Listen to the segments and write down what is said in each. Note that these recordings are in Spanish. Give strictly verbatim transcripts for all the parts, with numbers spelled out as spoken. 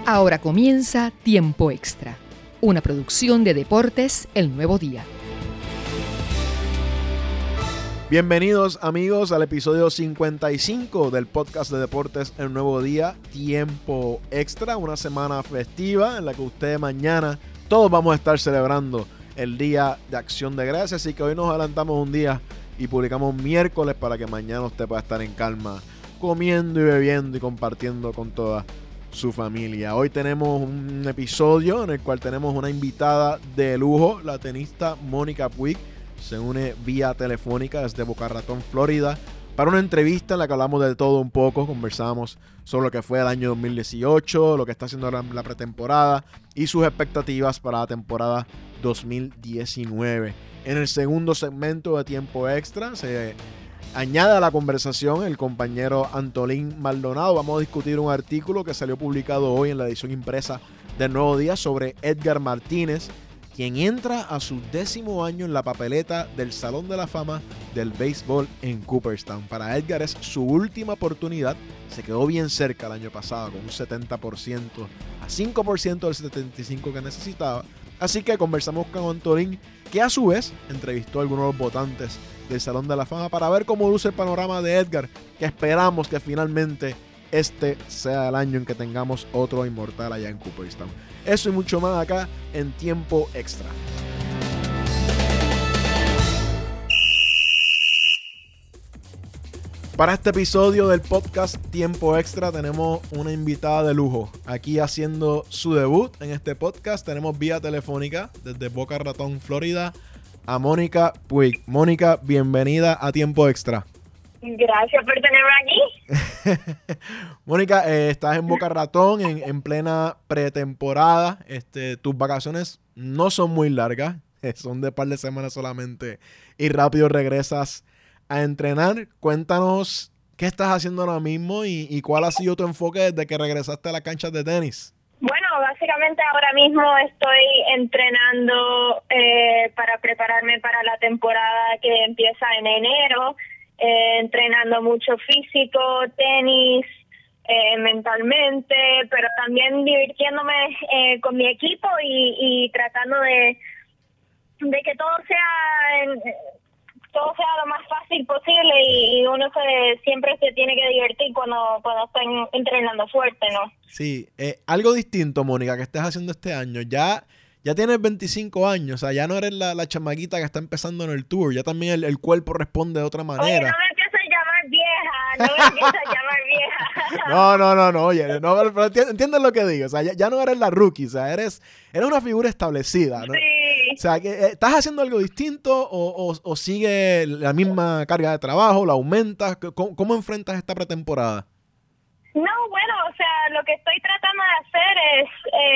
Ahora comienza Tiempo Extra, una producción de Deportes El Nuevo Día. Bienvenidos amigos al episodio cincuenta y cinco del podcast de Deportes El Nuevo Día, Tiempo Extra, una semana festiva en la que usted mañana todos vamos a estar celebrando el Día de Acción de Gracias, así que hoy nos adelantamos un día y publicamos miércoles para que mañana usted pueda estar en calma comiendo y bebiendo y compartiendo con toda su familia. Hoy tenemos un episodio en el cual tenemos una invitada de lujo, la tenista Mónica Puig. Se une vía telefónica desde Boca Ratón, Florida, para una entrevista en la que hablamos de todo un poco. Conversamos sobre lo que fue el año dos mil dieciocho, lo que está haciendo la, la pretemporada y sus expectativas para la temporada dos mil diecinueve. En el segundo segmento de Tiempo Extra se añade a la conversación el compañero Antolín Maldonado. Vamos a discutir un artículo que salió publicado hoy en la edición impresa del Nuevo Día sobre Edgar Martínez, quien entra a su décimo año en la papeleta del Salón de la Fama del béisbol en Cooperstown. Para Edgar es su última oportunidad. Se quedó bien cerca el año pasado con un setenta por ciento a cinco por ciento del setenta y cinco por ciento que necesitaba. Así que conversamos con Antolín, que a su vez entrevistó a algunos de los votantes del Salón de la Fama para ver cómo luce el panorama de Edgar, que esperamos que finalmente este sea el año en que tengamos otro inmortal allá en Cooperstown. Eso y mucho más acá en Tiempo Extra. Para este episodio del podcast Tiempo Extra tenemos una invitada de lujo. Aquí haciendo su debut en este podcast tenemos vía telefónica desde Boca Ratón, Florida, a Mónica Puig. Mónica, bienvenida a Tiempo Extra. Gracias por tenerme aquí. Mónica, eh, estás en Boca Ratón en, en plena pretemporada. Este, tus vacaciones no son muy largas, eh, son de par de semanas solamente y rápido regresas a entrenar. Cuéntanos qué estás haciendo ahora mismo y, y cuál ha sido tu enfoque desde que regresaste a la cancha de tenis. Bueno, básicamente ahora mismo estoy entrenando eh, para prepararme para la temporada que empieza en enero. Eh, entrenando mucho físico, tenis, eh, mentalmente, pero también divirtiéndome eh, con mi equipo y, y tratando de de que todo sea en, todo sea lo más fácil posible y, y uno se siempre se tiene que divertir cuando cuando está en, entrenando fuerte, ¿no? Sí, eh, algo distinto, Mónica, que estés haciendo este año. Ya Ya tienes veinticinco años, o sea, ya no eres la, la chamaquita que está empezando en el tour, ya también el, el cuerpo responde de otra manera. Oye, no me empieces a llamar vieja, no me empieces a llamar vieja. No, no, no, no, oye, no, pero entiendes lo que digo, o sea, ya, ya no eres la rookie, o sea, eres, eres una figura establecida, ¿no? Sí. O sea, que, eh, ¿estás haciendo algo distinto o, o, o sigue la misma carga de trabajo, la aumentas? ¿Cómo, cómo enfrentas esta pretemporada? No, bueno, o sea, lo que estoy tratando de hacer es...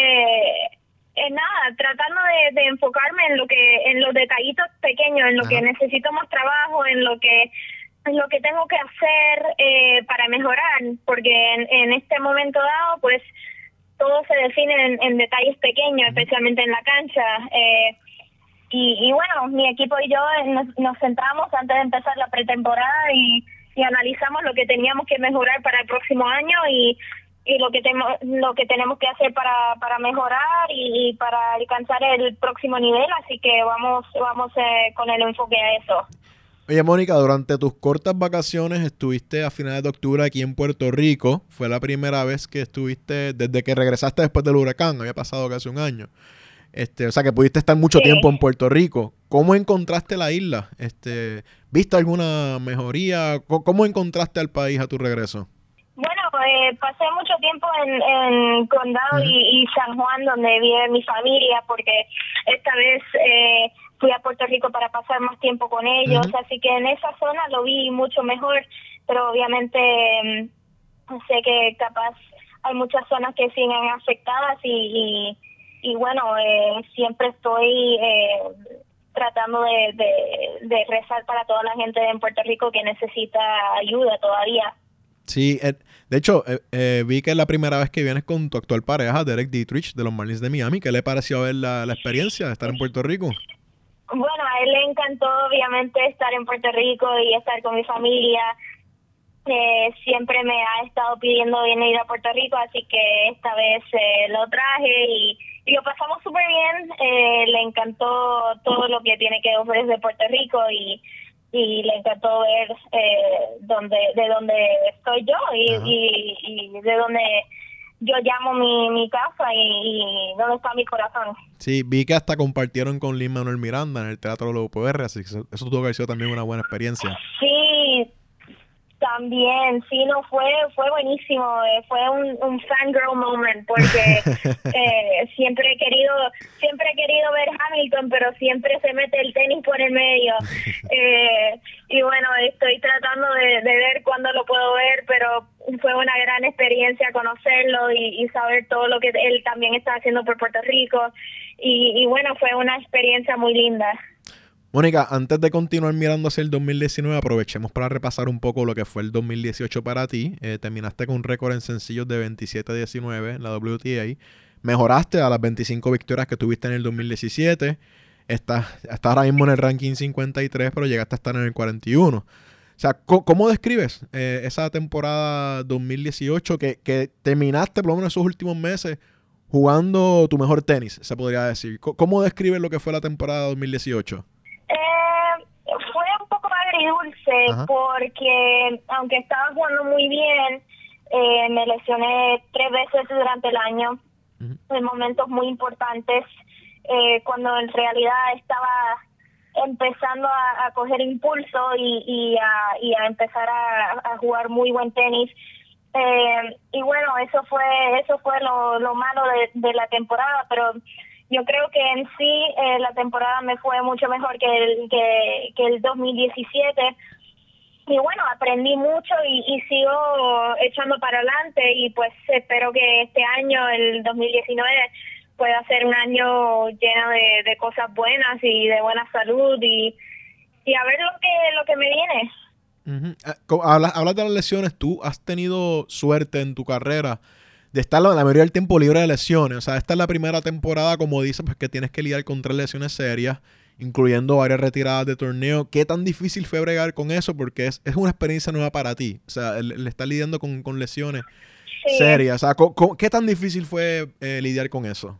Eh, Eh, nada, tratando de, de enfocarme en lo que, en los detallitos pequeños, en lo Ajá. que necesito más trabajo, en lo que, en lo que tengo que hacer eh, para mejorar, porque en, en este momento dado, pues, todo se define en, en detalles pequeños, uh-huh. especialmente en la cancha. Eh, y, y bueno, mi equipo y yo nos, nos centramos antes de empezar la pretemporada y, y analizamos lo que teníamos que mejorar para el próximo año y y lo que tenemos lo que tenemos que hacer para para mejorar y, y para alcanzar el próximo nivel, así que vamos vamos eh, con el enfoque a eso. Oye, Mónica, durante tus cortas vacaciones estuviste a finales de octubre aquí en Puerto Rico. Fue la primera vez que estuviste desde que regresaste después del huracán, había pasado casi un año. Este, o sea que pudiste estar mucho sí. tiempo en Puerto Rico. ¿Cómo encontraste la isla? Este, ¿viste alguna mejoría? ¿Cómo encontraste al país a tu regreso? Bueno, eh, pasé mucho tiempo en, en Condado uh-huh. y, y San Juan, donde vive mi familia, porque esta vez eh, fui a Puerto Rico para pasar más tiempo con ellos, uh-huh. así que en esa zona lo vi mucho mejor, pero obviamente eh, sé que capaz hay muchas zonas que siguen afectadas y, y, y bueno, eh, siempre estoy eh, tratando de, de, de rezar para toda la gente en Puerto Rico que necesita ayuda todavía. Sí, eh, de hecho, eh, eh, vi que es la primera vez que vienes con tu actual pareja, Derek Dietrich, de los Marlins de Miami. ¿Qué le pareció ver la, la experiencia de estar en Puerto Rico? Bueno, a él le encantó, obviamente, estar en Puerto Rico y estar con mi familia. Eh, siempre me ha estado pidiendo venir a Puerto Rico, así que esta vez eh, lo traje y, y lo pasamos súper bien. Eh, le encantó todo lo que tiene que ofrecer Puerto Rico y, y le encantó ver eh, donde, de dónde estoy yo y, y, y de dónde yo llamo mi, mi casa y, y dónde está mi corazón. Sí, vi que hasta compartieron con Lin-Manuel Miranda en el Teatro Lobo P R, así que eso, eso tuvo que haber sido también una buena experiencia. Sí, también, sí, no, fue fue buenísimo, eh, fue un, un fangirl moment, porque eh, siempre he querido siempre he querido ver Hamilton, pero siempre se mete el tenis por el medio. Eh, y bueno, estoy tratando de, de ver cuándo lo puedo ver, pero fue una gran experiencia conocerlo y, y saber todo lo que él también está haciendo por Puerto Rico. Y, y bueno, fue una experiencia muy linda. Mónica, antes de continuar mirando hacia el dos mil diecinueve, aprovechemos para repasar un poco lo que fue el dos mil dieciocho para ti. Eh, terminaste con un récord en sencillos de veintisiete a diecinueve en la W T A. Mejoraste a las veinticinco victorias que tuviste en el dos mil diecisiete. Estás, estás ahora mismo en el ranking cincuenta y tres, pero llegaste a estar en el cuarenta y uno. O sea, ¿cómo describes eh, esa temporada dos mil dieciocho que, que terminaste, por lo menos esos últimos meses, jugando tu mejor tenis, se podría decir? ¿Cómo describes lo que fue la temporada dos mil dieciocho? Eh, fue un poco agridulce. Ajá. Porque aunque estaba jugando muy bien, eh, me lesioné tres veces durante el año, uh-huh. en momentos muy importantes, eh, cuando en realidad estaba empezando a, a coger impulso y, y, a, y a empezar a, a jugar muy buen tenis. Eh, y bueno, eso fue eso fue lo, lo malo de, de la temporada, pero yo creo que en sí eh, la temporada me fue mucho mejor que el que, que el dos mil diecisiete. Y bueno, aprendí mucho y, y sigo echando para adelante y pues espero que este año, el dos mil diecinueve, pueda ser un año lleno de, de cosas buenas y de buena salud y, y a ver lo que lo que me viene. Uh-huh. Hablas, hablas de las lesiones. ¿Tú has tenido suerte en tu carrera de estar la, la mayoría del tiempo libre de lesiones? O sea, esta es la primera temporada, como dices, pues que tienes que lidiar con tres lesiones serias, incluyendo varias retiradas de torneo. ¿Qué tan difícil fue bregar con eso? Porque es, es una experiencia nueva para ti. O sea, el, el estar lidiando con, con lesiones sí. serias. O sea, ¿con, con, ¿qué tan difícil fue eh, lidiar con eso?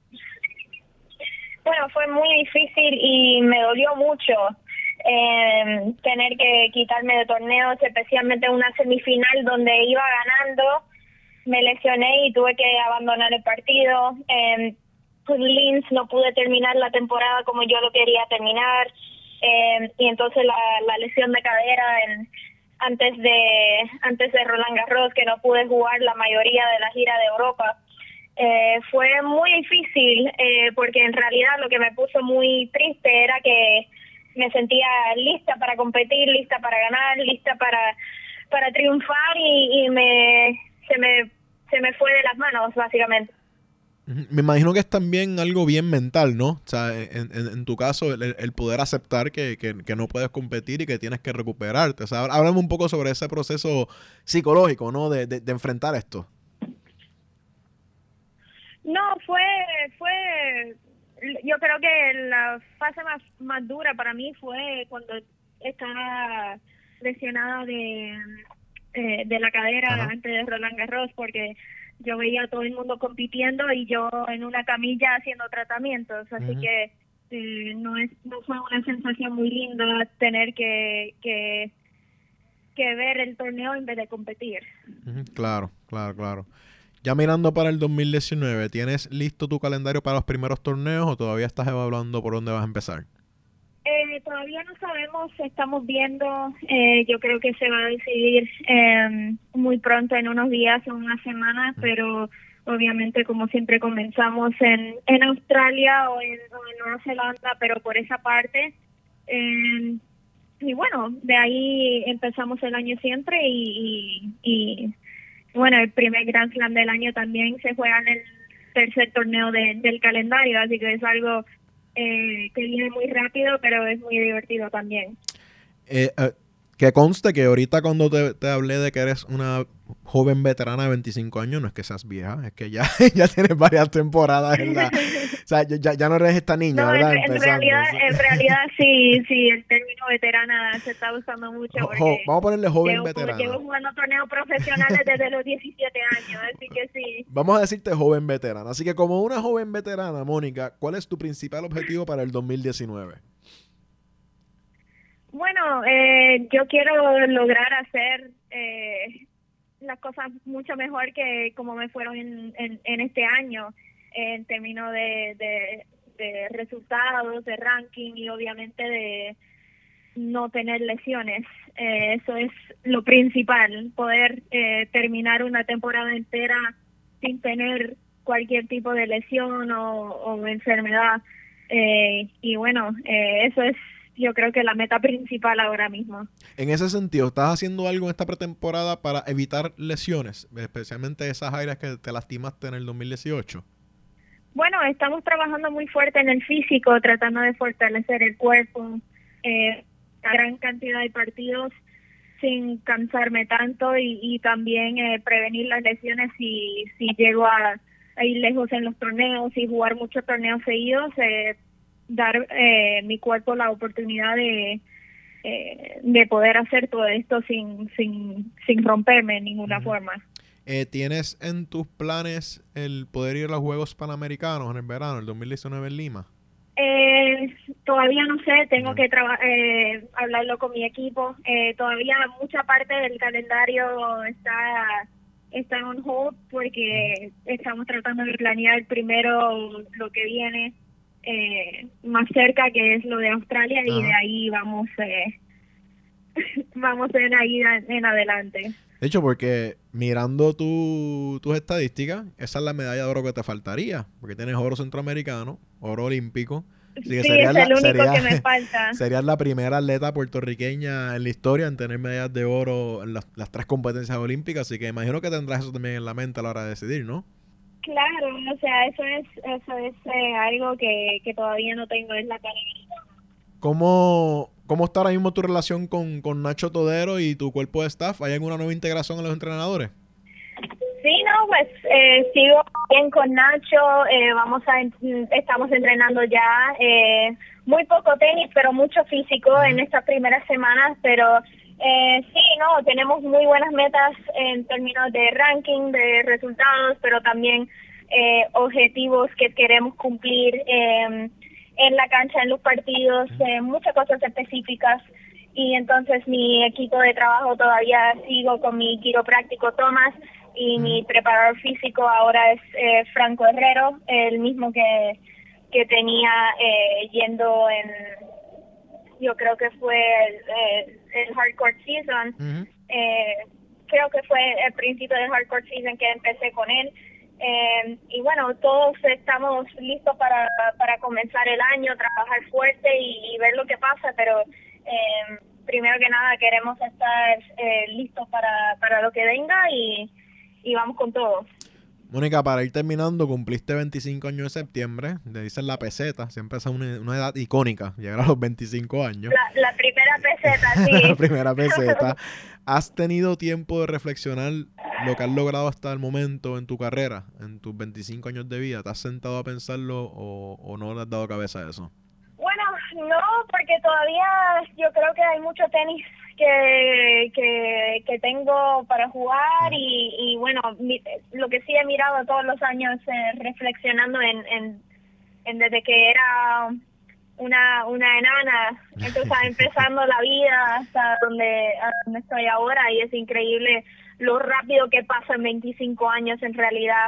Bueno, fue muy difícil y me dolió mucho. Eh, tener que quitarme de torneos, especialmente en una semifinal donde iba ganando, me lesioné y tuve que abandonar el partido. Eh, con Linz no pude terminar la temporada como yo lo quería terminar, eh, y entonces la, la lesión de cadera en, antes de antes de Roland Garros, que no pude jugar la mayoría de la gira de Europa. Eh, fue muy difícil eh, porque en realidad lo que me puso muy triste era que me sentía lista para competir, lista para ganar, lista para para triunfar y, y me se me se me fue de las manos básicamente. Me imagino que es también algo bien mental, ¿no? O sea, en, en, en tu caso, el, el poder aceptar que, que, que no puedes competir y que tienes que recuperarte. O sea, háblame un poco sobre ese proceso psicológico, ¿no? De, de, de enfrentar esto. No, fue fue yo creo que la fase más más dura para mí fue cuando estaba lesionada de eh, de la cadera Ajá. antes de Roland Garros, porque yo veía a todo el mundo compitiendo y yo en una camilla haciendo tratamientos, así uh-huh. que eh, no es no fue una sensación muy linda tener que que que ver el torneo en vez de competir. Uh-huh. Claro, claro, claro. Ya mirando para el dos mil diecinueve, ¿tienes listo tu calendario para los primeros torneos o todavía estás evaluando por dónde vas a empezar? Eh, todavía no sabemos, estamos viendo, eh, yo creo que se va a decidir eh, muy pronto, en unos días o unas semanas, pero obviamente como siempre comenzamos en, en Australia o en, o en Nueva Zelanda, pero por esa parte. Eh, y bueno, de ahí empezamos el año siempre y... y, y bueno, el primer Grand Slam del año también se juega en el tercer torneo de, del calendario, así que es algo eh, que viene muy rápido, pero es muy divertido también. Eh, eh, que conste que ahorita cuando te, te hablé de que eres una joven veterana de veinticinco años, no es que seas vieja, es que ya, ya tienes varias temporadas en la... O sea, ya, ya no eres esta niña, no, ¿verdad? En, en, realidad, en realidad sí, sí, el término veterana se está usando mucho Jo, porque jo, vamos a ponerle joven llevo, veterana. llevo jugando torneos profesionales desde los diecisiete años, así que sí. Vamos a decirte joven veterana. Así que como una joven veterana, Mónica, ¿cuál es tu principal objetivo para el dos mil diecinueve? Bueno, eh, yo quiero lograr hacer eh, las cosas mucho mejor que como me fueron en, en, en este año, eh, en términos de, de, de resultados, de ranking y obviamente de no tener lesiones. Eh, eso es lo principal, poder eh, terminar una temporada entera sin tener cualquier tipo de lesión o, o enfermedad. Eh, y bueno, eh, eso es yo creo que la meta principal ahora mismo. En ese sentido, ¿estás haciendo algo en esta pretemporada para evitar lesiones, especialmente esas áreas que te lastimaste en el dos mil dieciocho? Bueno, estamos trabajando muy fuerte en el físico, tratando de fortalecer el cuerpo, eh, a gran cantidad de partidos sin cansarme tanto y, y también eh, prevenir las lesiones si, si llego a, a ir lejos en los torneos y jugar muchos torneos seguidos, eh, dar eh, mi cuerpo la oportunidad de eh, de poder hacer todo esto sin sin sin romperme en ninguna uh-huh. forma. Eh, ¿Tienes en tus planes el poder ir a los Juegos Panamericanos en el verano, el dos mil diecinueve en Lima? Eh, todavía no sé, tengo uh-huh. que traba- eh, hablarlo con mi equipo. Eh, todavía mucha parte del calendario está está en hold porque uh-huh. estamos tratando de planear primero lo que viene. Eh, más cerca, que es lo de Australia, y Ajá. de ahí vamos eh, vamos en ahí en adelante. De hecho, porque mirando tu, tus estadísticas, esa es la medalla de oro que te faltaría, porque tienes oro centroamericano, oro olímpico. Así que sí, sería es la, el único sería, que me falta. Serías la primera atleta puertorriqueña en la historia en tener medallas de oro en las, las tres competencias olímpicas, así que imagino que tendrás eso también en la mente a la hora de decidir, ¿no? Claro, o sea, eso es eso es eh, algo que, que todavía no tengo, es la cara. ¿Cómo, ¿Cómo está ahora mismo tu relación con, con Nacho Todero y tu cuerpo de staff? ¿Hay alguna nueva integración en los entrenadores? Sí, no, pues eh, sigo bien con Nacho, eh, vamos a estamos entrenando ya, eh, muy poco tenis, pero mucho físico uh-huh. en estas primeras semanas, pero Eh, sí, no, tenemos muy buenas metas en términos de ranking, de resultados, pero también eh, objetivos que queremos cumplir eh, en la cancha, en los partidos, eh, muchas cosas específicas. Y entonces mi equipo de trabajo todavía sigo con mi quiropráctico Tomás y mi preparador físico ahora es eh, Franco Herrero, el mismo que, que tenía eh, yendo en... yo creo que fue el, el, el hardcore season, uh-huh. eh, creo que fue el principio del hardcore season que empecé con él, eh, y bueno, todos estamos listos para, para comenzar el año, trabajar fuerte y, y ver lo que pasa, pero eh, primero que nada queremos estar eh, listos para, para lo que venga y, y vamos con todo. Mónica, para ir terminando, cumpliste veinticinco años en septiembre, le dicen la peseta, siempre es una, una edad icónica, llegar a los veinticinco años. La, la primera peseta, sí. La primera peseta. ¿Has tenido tiempo de reflexionar lo que has logrado hasta el momento en tu carrera, en tus veinticinco años de vida? ¿Te has sentado a pensarlo o, o no le has dado cabeza a eso? Bueno, no, porque todavía yo creo que hay mucho tenis que que, que tengo para jugar y, y bueno, mi, lo que sí he mirado todos los años eh, reflexionando en, en, en desde que era una una enana, entonces empezando la vida hasta donde, hasta donde estoy ahora, y es increíble lo rápido que pasa en veinticinco años en realidad.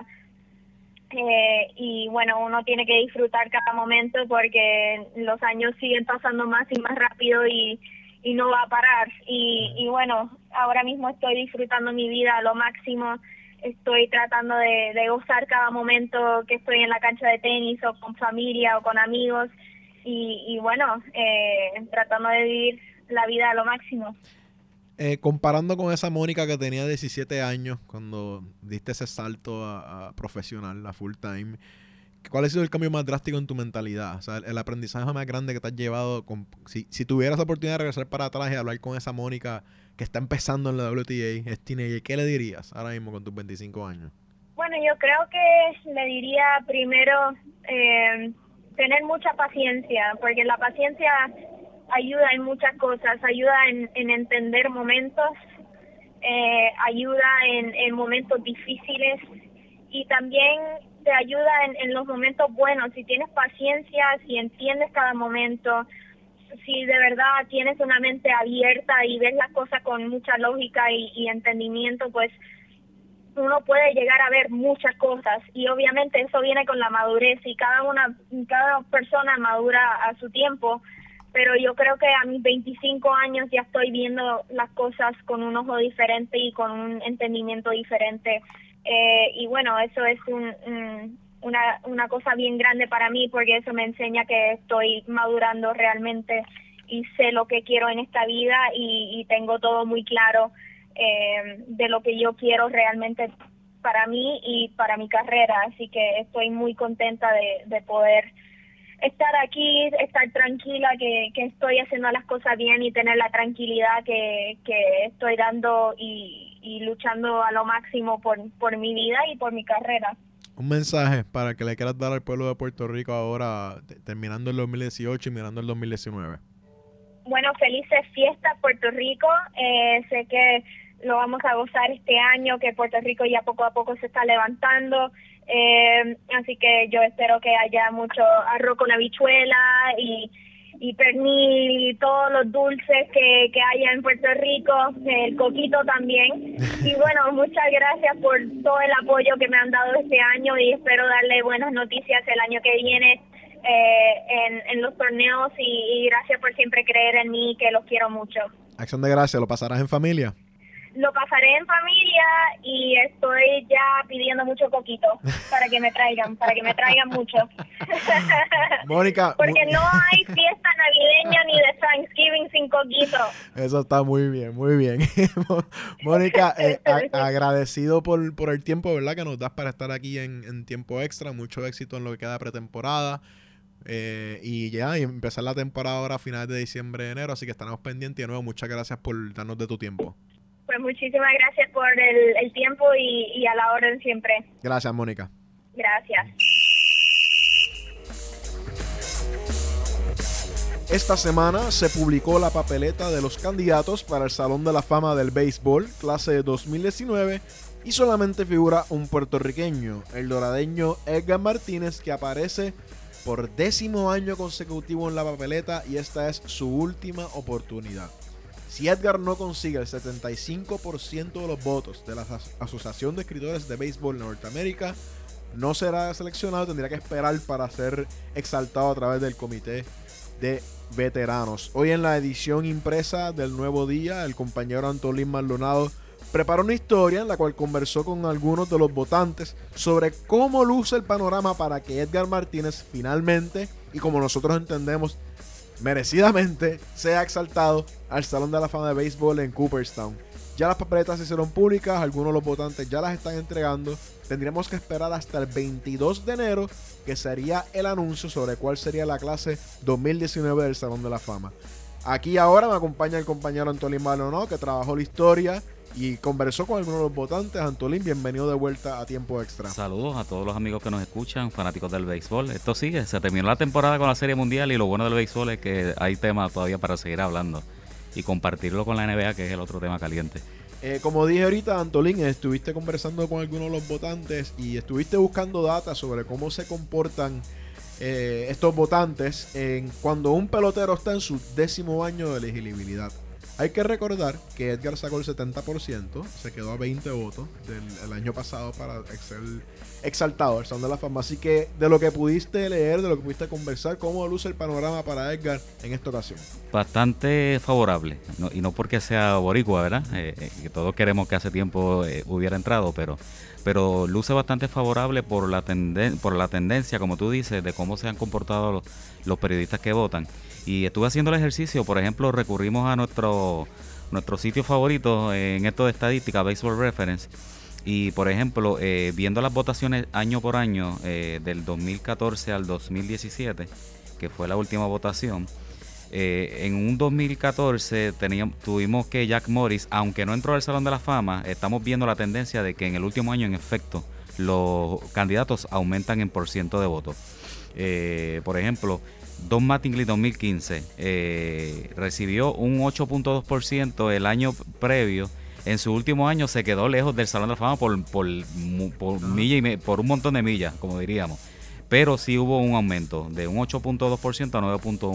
Eh, y bueno, uno tiene que disfrutar cada momento porque los años siguen pasando más y más rápido y, y no va a parar. Y, y bueno, ahora mismo estoy disfrutando mi vida a lo máximo, estoy tratando de, de gozar cada momento que estoy en la cancha de tenis o con familia o con amigos y, y bueno, eh, tratando de vivir la vida a lo máximo. Eh, comparando con esa Mónica que tenía diecisiete años cuando diste ese salto a, a profesional, a full time, ¿cuál ha sido el cambio más drástico en tu mentalidad? O sea, el, el aprendizaje más grande que te has llevado. Con, si, si tuvieras la oportunidad de regresar para atrás y hablar con esa Mónica que está empezando en la W T A, es teenager, ¿qué le dirías ahora mismo con tus veinticinco años? Bueno, yo creo que le diría primero eh, tener mucha paciencia, porque la paciencia ayuda en muchas cosas, ayuda en, en entender momentos, eh, ayuda en, en momentos difíciles y también te ayuda en, en los momentos buenos. Si tienes paciencia, si entiendes cada momento, si de verdad tienes una mente abierta y ves las cosas con mucha lógica y, y entendimiento, pues uno puede llegar a ver muchas cosas y obviamente eso viene con la madurez y cada una, cada persona madura a su tiempo, pero yo creo que a mis veinticinco años ya estoy viendo las cosas con un ojo diferente y con un entendimiento diferente, eh, y bueno, eso es un, un, una, una cosa bien grande para mí porque eso me enseña que estoy madurando realmente y sé lo que quiero en esta vida y, y tengo todo muy claro eh, de lo que yo quiero realmente para mí y para mi carrera, así que estoy muy contenta de, de poder estar aquí, estar tranquila que, que estoy haciendo las cosas bien y tener la tranquilidad que, que estoy dando y, y luchando a lo máximo por, por mi vida y por mi carrera. Un mensaje para que le quieras dar al pueblo de Puerto Rico ahora, t- terminando el dos mil dieciocho y mirando el dos mil diecinueve. Bueno, felices fiestas Puerto Rico, eh, sé que lo vamos a gozar este año, que Puerto Rico ya poco a poco se está levantando, eh, así que yo espero que haya mucho arroz con habichuela y, y pernil y todos los dulces que, que haya en Puerto Rico, el coquito también. Y bueno, muchas gracias por todo el apoyo que me han dado este año y espero darle buenas noticias el año que viene eh, en, en los torneos y, y gracias por siempre creer en mí, que los quiero mucho. Acción de gracias, ¿lo pasarás en familia? Lo pasaré en familia y estoy ya pidiendo mucho coquito para que me traigan, para que me traigan mucho. Mónica. Porque no hay fiesta navideña ni de Thanksgiving sin coquito. Eso está muy bien, muy bien. Mónica, eh, a- agradecido por, por el tiempo, ¿verdad?, que nos das para estar aquí en, en tiempo extra. Mucho éxito en lo que queda pretemporada. Eh, y ya, y empezar la temporada ahora a finales de diciembre, enero. Así que estaremos pendientes. Y de nuevo, muchas gracias por darnos de tu tiempo. Pues muchísimas gracias por el, el tiempo y, y a la orden siempre. Gracias, Mónica. Gracias. Esta semana se publicó la papeleta de los candidatos para el Salón de la Fama del Béisbol, clase dos mil diecinueve, y solamente figura un puertorriqueño, el doradeño Edgar Martínez, que aparece por décimo año consecutivo en la papeleta y esta es su última oportunidad. Si Edgar no consigue el setenta y cinco por ciento de los votos de la Asociación de Escritores de Béisbol Norteamérica, no será seleccionado, tendría que esperar para ser exaltado a través del comité de veteranos. Hoy en la edición impresa del Nuevo Día, el compañero Antolín Maldonado preparó una historia en la cual conversó con algunos de los votantes sobre cómo luce el panorama para que Edgar Martínez finalmente, y como nosotros entendemos, merecidamente, sea exaltado al Salón de la Fama de Béisbol en Cooperstown. Ya las papeletas se hicieron públicas, algunos de los votantes ya las están entregando. Tendríamos que esperar hasta el veintidós de enero, que sería el anuncio sobre cuál sería la clase dos mil diecinueve del Salón de la Fama. Aquí ahora me acompaña el compañero Antolín Maldonado, que trabajó la historia y conversó con algunos de los votantes. Antolín, bienvenido de vuelta a Tiempo Extra. Saludos a todos los amigos que nos escuchan, fanáticos del béisbol. Esto sigue, se terminó la temporada con la Serie Mundial y lo bueno del béisbol es que hay temas todavía para seguir hablando y compartirlo con la N B A, que es el otro tema caliente. Eh, como dije ahorita, Antolín, estuviste conversando con algunos de los votantes y estuviste buscando data sobre cómo se comportan eh, estos votantes en cuando un pelotero está en su décimo año de elegibilidad. Hay que recordar que Edgar sacó el setenta por ciento, se quedó a veinte votos del el año pasado para ser exaltado al Salón de la Fama. Así que de lo que pudiste leer, de lo que pudiste conversar, ¿cómo luce el panorama para Edgar en esta ocasión? Bastante favorable, no, y no porque sea boricua, ¿verdad? Eh, eh, que todos queremos que hace tiempo eh, hubiera entrado, pero pero luce bastante favorable por la, tenden- por la tendencia, como tú dices, de cómo se han comportado los, los periodistas que votan. Y estuve haciendo el ejercicio, por ejemplo, recurrimos a nuestro, nuestro sitio favorito en esto de estadística, Baseball Reference, Y, por ejemplo, eh, viendo las votaciones año por año, eh, del dos mil catorce al dos mil diecisiete, que fue la última votación, eh, en un dos mil catorce teníamos, tuvimos que Jack Morris, aunque no entró al Salón de la Fama, estamos viendo la tendencia de que en el último año, en efecto, los candidatos aumentan en por ciento de votos. Eh, por ejemplo, Don Mattingly dos mil quince eh, recibió un ocho punto dos por ciento el año previo. En su último año se quedó lejos del Salón de la Fama por, por, por, milla y me, por un montón de millas, como diríamos. Pero sí hubo un aumento de un ocho punto dos por ciento a nueve punto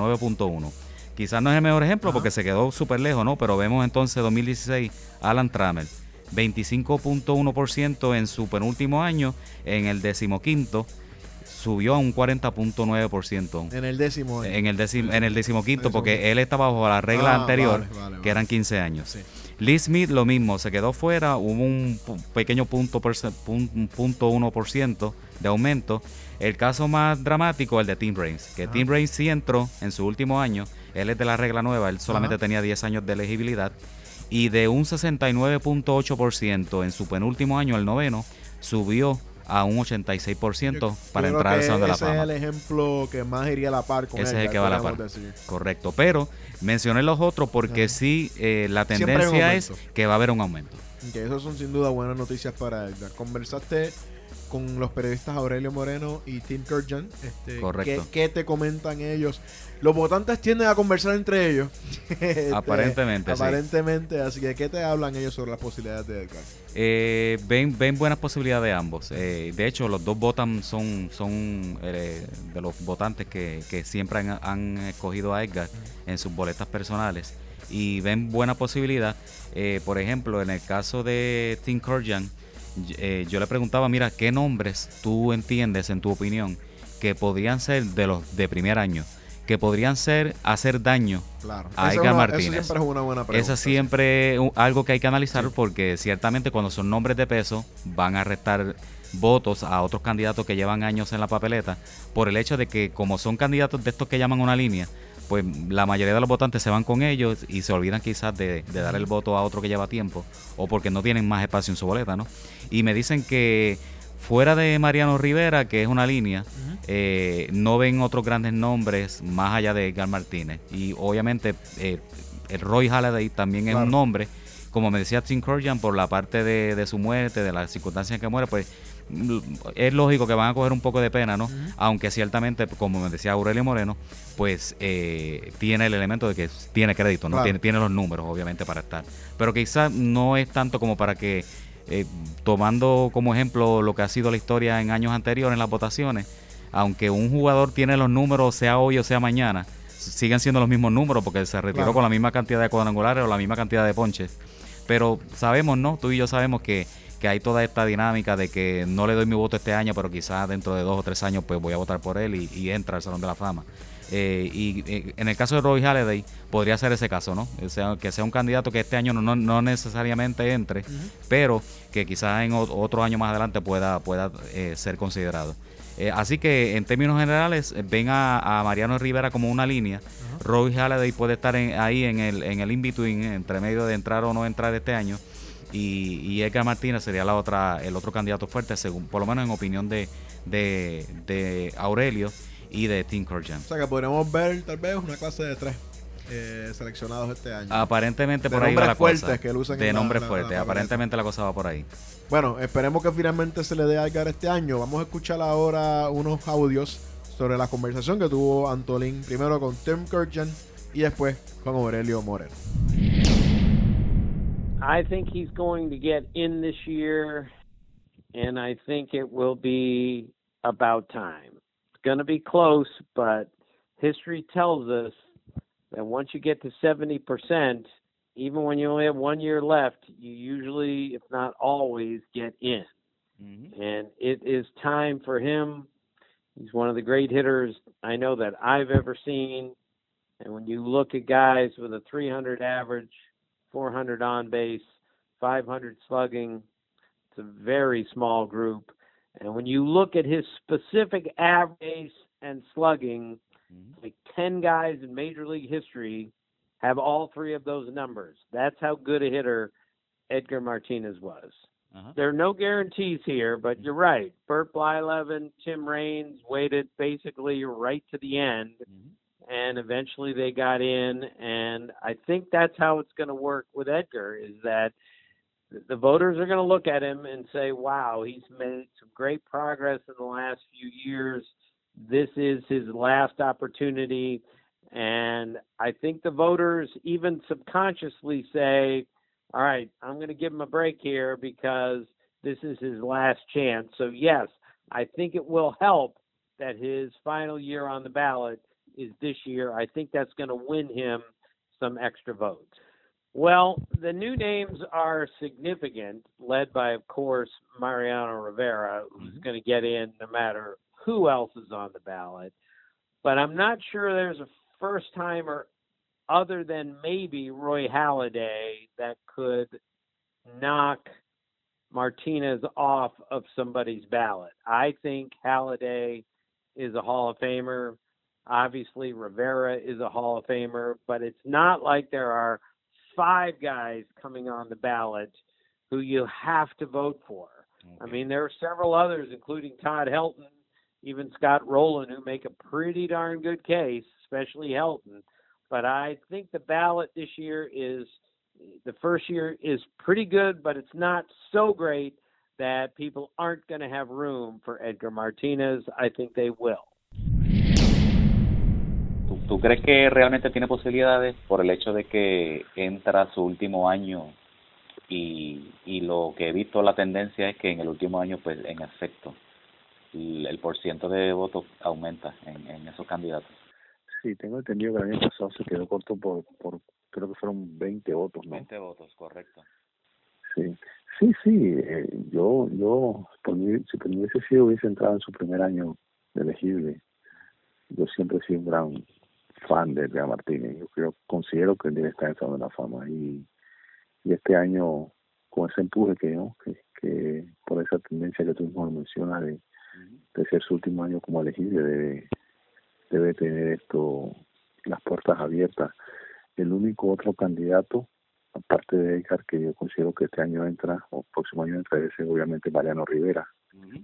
uno. Quizás no es el mejor ejemplo, ajá, porque se quedó súper lejos, ¿no? Pero vemos entonces dos mil dieciséis, Alan Trammell, veinticinco punto uno por ciento en su penúltimo año. En el decimoquinto subió a un cuarenta punto nueve por ciento. En el décimo año. En el, décimo, en el decimoquinto, porque él estaba bajo la regla ah, anterior, vale, vale, vale, que eran quince años. Sí. Lee Smith lo mismo, se quedó fuera, hubo un pequeño punto, por, punto uno por ciento de aumento. El caso más dramático, el de Tim Raines, que ajá, Tim Raines sí entró en su último año, él es de la regla nueva, él solamente ajá, tenía diez años de elegibilidad, y de un sesenta y nueve punto ocho por ciento en su penúltimo año, el noveno, subió a un ochenta y seis por ciento para yo entrar al Salón de la Fama. Ese es el ejemplo que más iría a la par con ese él. Es el que va a la par. Decir. Correcto, pero mencioné los otros porque ajá, sí, eh, la tendencia es que va a haber un aumento. Que eso son sin duda buenas noticias para Edgar. Conversaste con los periodistas Aurelio Moreno y Tim Kurkjian. Este, Correcto. ¿qué, ¿Qué te comentan ellos? Los votantes tienden a conversar entre ellos. este, aparentemente, Aparentemente, sí. Así que, ¿qué te hablan ellos sobre las posibilidades de Edgar? Eh, ven, ven buenas posibilidades de ambos. Eh, de hecho, los dos votan son, son eh, de los votantes que, que siempre han, han escogido a Edgar en sus boletas personales. Y ven buena posibilidad. Eh, por ejemplo, en el caso de Tim Kurkjian, eh, yo le preguntaba, mira, ¿qué nombres tú entiendes, en tu opinión, que podrían ser de los de primer año? Que podrían ser hacer daño claro, a Edgar Martínez. Eso siempre es una buena pregunta. Eso siempre es algo que hay que analizar, sí, porque ciertamente cuando son nombres de peso van a restar votos a otros candidatos que llevan años en la papeleta por el hecho de que como son candidatos de estos que llaman una línea, pues la mayoría de los votantes se van con ellos y se olvidan quizás de, de dar el voto a otro que lleva tiempo o porque no tienen más espacio en su boleta, ¿no? Y me dicen que fuera de Mariano Rivera, que es una línea, uh-huh, eh, no ven otros grandes nombres más allá de Edgar Martínez. Y obviamente eh, el Roy Halladay también claro, es un nombre. Como me decía Tim Kurkjian, por la parte de, de su muerte, de las circunstancias en que muere, pues es lógico que van a coger un poco de pena, ¿no? Uh-huh. Aunque ciertamente, como me decía Aurelio Moreno, pues eh, tiene el elemento de que tiene crédito, ¿no? Claro. Tiene, tiene los números, obviamente, para estar. Pero quizás no es tanto como para que Eh, tomando como ejemplo lo que ha sido la historia en años anteriores en las votaciones, aunque un jugador tiene los números, sea hoy o sea mañana, siguen siendo los mismos números porque se retiró claro, con la misma cantidad de cuadrangulares o la misma cantidad de ponches. Pero sabemos, ¿no? Tú y yo sabemos que, que hay toda esta dinámica de que no le doy mi voto este año, pero quizás dentro de dos o tres años pues voy a votar por él y, y entra al Salón de la Fama. Eh, y eh, en el caso de Roy Halladay podría ser ese caso, ¿no? O sea, que sea un candidato que este año no, no, no necesariamente entre, uh-huh, pero que quizás en o, otro año más adelante pueda, pueda eh, ser considerado. Eh, así que en términos generales ven a, a Mariano Rivera como una línea. Uh-huh. Roy Halladay puede estar en, ahí en el, en el in-between, entre medio de entrar o no entrar este año. Y, y Edgar Martínez sería la otra, el otro candidato fuerte, según por lo menos en opinión de, de, de Aurelio y de Tim Kurkjian. O sea que podríamos ver tal vez una clase de tres eh, seleccionados este año. Aparentemente de por ahí va la cosa. Que lo usan de en nombres la, fuertes. La, la Aparentemente la cosa va por ahí. Bueno, esperemos que finalmente se le dé a Edgar este año. Vamos a escuchar ahora unos audios sobre la conversación que tuvo Antolín, primero con Tim Kurkjian y después con Aurelio Moreno. I think he's going to get in this year, and I think it will be about time. Going to be close, but history tells us that once you get to seventy percent, even when you only have one year left, you usually, if not always, get in. Mm-hmm. And it is time for him. He's one of the great hitters I know that I've ever seen. And when you look at guys with a three hundred average, four hundred on base, five hundred slugging, it's a very small group. And when you look at his specific average and slugging, mm-hmm. like ten guys in Major League history have all three of those numbers. That's how good a hitter Edgar Martinez was. Uh-huh. There are no guarantees here, but you're right. Bert Blyleven, Tim Raines waited basically right to the end, mm-hmm. and eventually they got in. And I think that's how it's going to work with Edgar, is that the voters are going to look at him and say, wow, he's made some great progress in the last few years. This is his last opportunity. And I think the voters even subconsciously say, all right, I'm going to give him a break here because this is his last chance. So, yes, I think it will help that his final year on the ballot is this year. I think that's going to win him some extra votes. Well, the new names are significant, led by, of course, Mariano Rivera, who's mm-hmm. going to get in no matter who else is on the ballot. But I'm not sure there's a first-timer other than maybe Roy Halladay that could knock Martinez off of somebody's ballot. I think Halladay is a Hall of Famer. Obviously, Rivera is a Hall of Famer, but it's not like there are five guys coming on the ballot who you have to vote for. Okay. I mean, there are several others, including Todd Helton, even Scott Rowland, who make a pretty darn good case, especially Helton. But I think the ballot this year is, the first year is pretty good, but it's not so great that people aren't going to have room for Edgar Martinez. I think they will. ¿Tú, ¿Tú crees que realmente tiene posibilidades por el hecho de que entra su último año y, y lo que he visto la tendencia es que en el último año, pues en efecto, el, el porciento de votos aumenta en, en esos candidatos? Sí, tengo entendido que el año pasado se quedó corto por, por creo que fueron veinte votos, ¿no? veinte votos, correcto. Sí, sí, sí. Eh, yo, yo, por mí, si por mí hubiese sido, hubiese entrado en su primer año de elegible. Yo siempre he sido un gran fan de Edgar Martínez. Yo creo, considero que él debe estar en el Salón de la Fama. Y, y este año, con ese empuje que, ¿no? que, que por esa tendencia que tú mismo mencionas de, de ser su último año como elegible, debe, debe tener esto, las puertas abiertas. El único otro candidato, aparte de Edgar, que yo considero que este año entra, o próximo año entra, es obviamente Mariano Rivera. Uh-huh.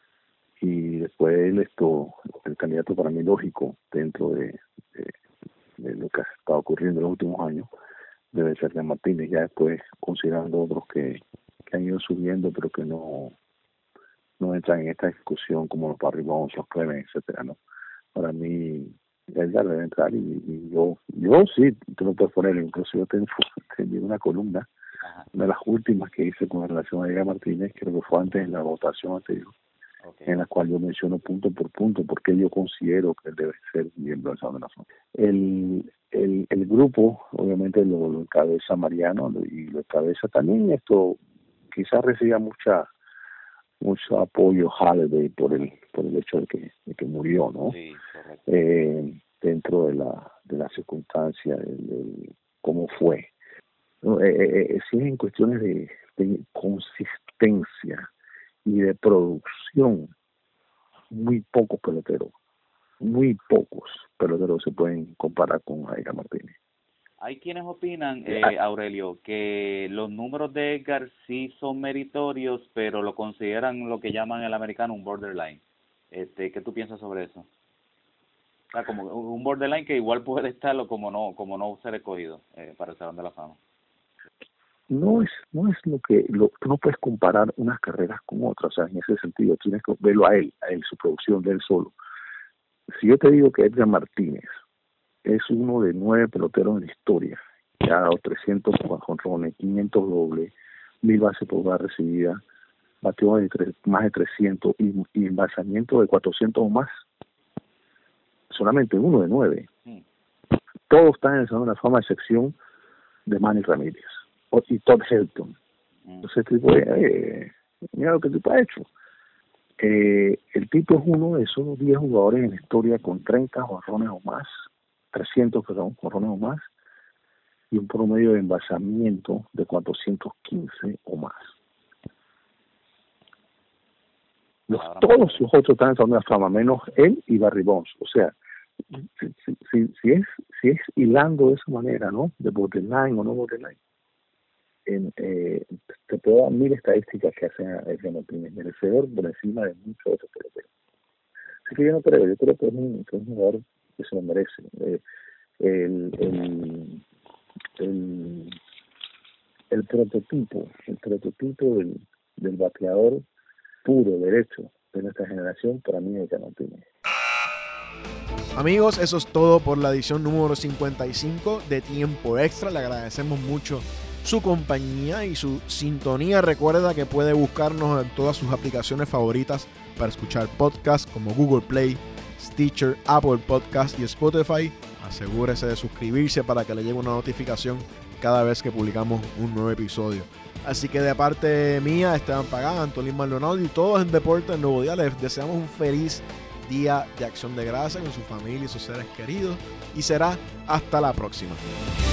Y después él, esto, el candidato para mí lógico dentro de, de, de lo que ha estado ocurriendo en los últimos años, debe ser de Martínez. Ya después, considerando otros que, que han ido subiendo, pero que no, no entran en esta discusión, como los Barry Bonds, los Clemens, etcétera, ¿no? Para mí, Edgar debe entrar y, y yo, yo sí, tú lo puedes poner, incluso yo tengo, tengo una columna, Ajá. una de las últimas que hice con relación a Edgar Martínez, creo que fue antes en la votación anterior, okay. en la cual yo menciono punto por punto porque yo considero que él debe ser miembro del Salón de la Fama. El, el, el grupo, obviamente, lo, lo encabeza Mariano y lo encabeza también esto, quizás reciba mucha mucho apoyo Halladay por el por el hecho de que de que murió, ¿no? Sí, correcto. Eh, dentro de la de la circunstancia de, de cómo fue. ¿No? Eh, eh, sí, en cuestiones de, de consistencia y de producción, muy pocos peloteros, muy pocos peloteros se pueden comparar con Edgar Martínez. Hay quienes opinan, eh, Aurelio, que los números de Edgar sí son meritorios, pero lo consideran lo que llaman el americano un borderline. Este, ¿qué tú piensas sobre eso? O sea, como un borderline que igual puede estarlo como no, como no ser escogido eh, para el Salón de la Fama. No es, no es lo que, lo, tú no puedes comparar unas carreras con otras, o sea, en ese sentido tienes que verlo a él, a él, su producción de él solo. Si yo te digo que Edgar Martínez es uno de nueve peloteros en la historia, que ha dado trescientos jonrones, quinientos dobles, mil bases por bola recibida, batió de tres, más de trescientos y, y envasamiento de cuatrocientos o más. Solamente uno de nueve. Mm. Todos están en el Salón de la Fama, a excepción de Manny Ramírez y Todd Helton. Mm. Entonces, tipo, eh, mira lo que el tipo ha hecho. Eh, el tipo es uno de esos diez jugadores en la historia con treinta jonrones o más, trescientos perdón, jonrones o más, y un promedio de envasamiento de cuatrocientos quince o más. Los, todos los otros están en el Salón de la Fama, menos él y Barry Bonds. O sea, si, si, si, si es si es hilando de esa manera, ¿no? De borderline o no borderline. en, eh, te puedo dar mil estadísticas que hacen a Adrián Martínez merecedor por encima de muchos otros peloteros. Así que yo no creo, yo creo que es un, que es un jugador que se lo merece. Eh, el, el, el, el prototipo, el prototipo del, del bateador puro, derecho de nuestra generación, para mí es Adrián Martínez. Amigos, eso es todo por la edición número cincuenta y cinco de Tiempo Extra. Le agradecemos mucho su compañía y su sintonía. Recuerda que puede buscarnos en todas sus aplicaciones favoritas para escuchar podcasts como Google Play, Stitcher, Apple Podcast y Spotify. Asegúrese de suscribirse para que le llegue una notificación cada vez que publicamos un nuevo episodio. Así que de parte mía, Esteban Pagán, Antolín Maldonado y todos en Deportes Nuevo Día, les deseamos un feliz Día de Acción de Gracias con su familia y sus seres queridos, y será hasta la próxima.